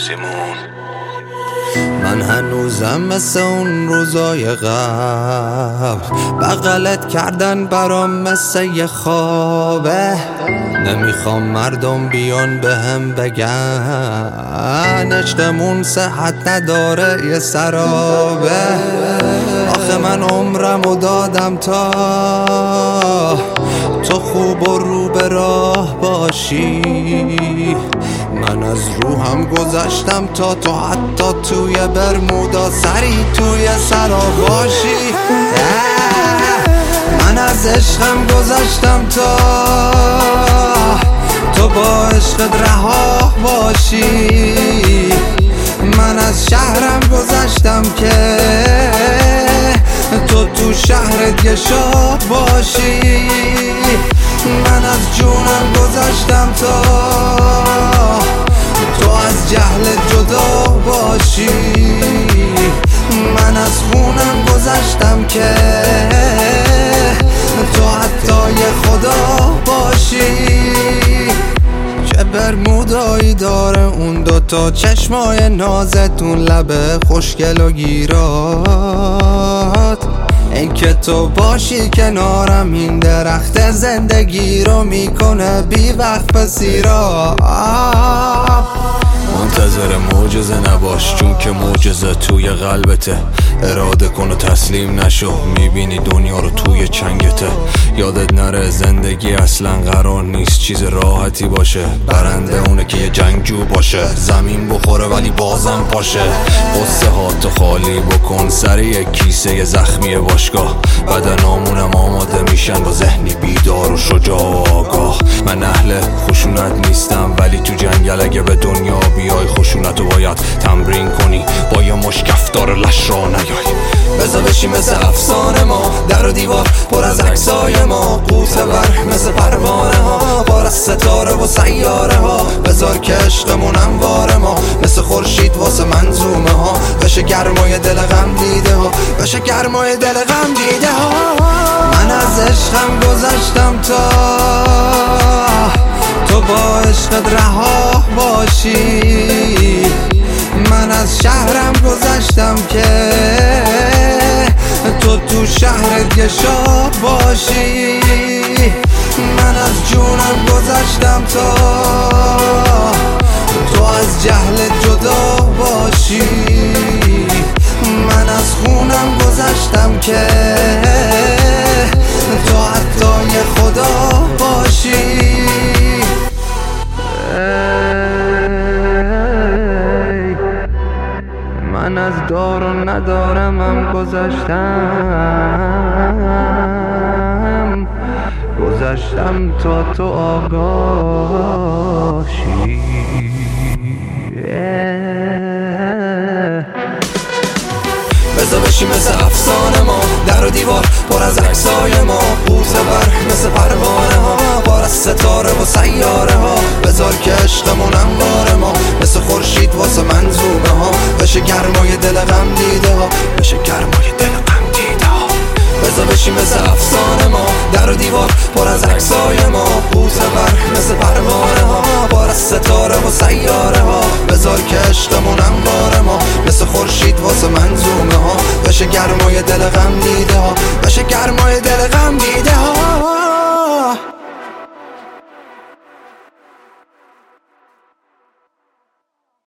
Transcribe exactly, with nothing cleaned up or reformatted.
سیمون. من هنوزم مثل اون روزای قبل، بغلت کردن برام مثل یه خوابه. نمیخوام مردم بیان به هم بگن عشقمون صحت نداره یه سرابه. آخه من عمرمو دادم تا تو خوب و رو به راه باشی. من از روحم گذشتم تا تو حتی توی برمودا سری توی سرا باشی. من از عشقم گذشتم تا تو با عشقت رها باشی. من از شهرم گذشتم که تو تو شهرت یه شاه باشی. من از جونم گذشتم تا تو از جهلت جدا باشی. من از خونم گذشتم که تو حتی یه خدا باشی. چه برمودایی داره اون دوتا چشمای نازتون، لبه خوشگل و گیرات. این که تو باشی کنارم این درخت زندگی رو میکنه بی وقت پذیرا. منتظر معجزه نباش چون که معجزه توی قلبته. اراده کن و تسلیم نشو، میبینی دنیا رو توی چنگته. یادت نره زندگی اصلا قرار نیست چیز راحتی باشه. برنده اونه که یه جنگجو باشه، زمین بخوره ولی بازم پاشه. قصه ها تو خالی بکن سر یک کیسه زخمی باشگاه. بدنامونم آماده میشن با ذهنی بیدار و شجاع و آگاه. من اهل خشونت نیستم ولی تو جنگل اگه به دنیا بیای خشونتو باید تمرین کنی، با یه مش کفتار لش را نیای. بذار بشی مثل افسانه ما، در و دیوار پر از عکسای ما. قوطه ور مثل پروانه ها، پر از ستاره و سیاره ها. بذار که عشقمون انوار ما مثل خورشید واسه منظومه ها. بشه گرمای دل غم دیده ها، بشه گرمای دل غم دیده ها. من از عشقم گذشتم تا تو با عشقت رها باشی. من از شهرم گذشتم که تو تو شهرت یه شاه باشی. من از جونم گذشتم تا تو از جهلت جدا باشی. من از خونم گذشتم که تو حتی یه خدا باشی. من از دار و ندارمم گذشتم، گذشتم تا تو آگاهی. بذار بشی مثل افسانه ما، در و دیوار پر از عکسای ما. قوطه ور مثل پروانه ها، پر از ستاره و سیاره ها. بذار که عشقمون انوار ما مثل خورشید واسه منظومه ها. بشه گرمای دل غم دیده ها، بشه گرمای دل غم دیده ها. بذار بشی مثل افسانه ما، در و دیوار پر از عکسای ما. قوطه ور مثل پروانه ها، پر از ستاره و سیاره ها. بذار که عشقمون انوار ما مثل خورشید واسه منظومه ها. بشه گرمای دل غم دیده ها، بشه گرمای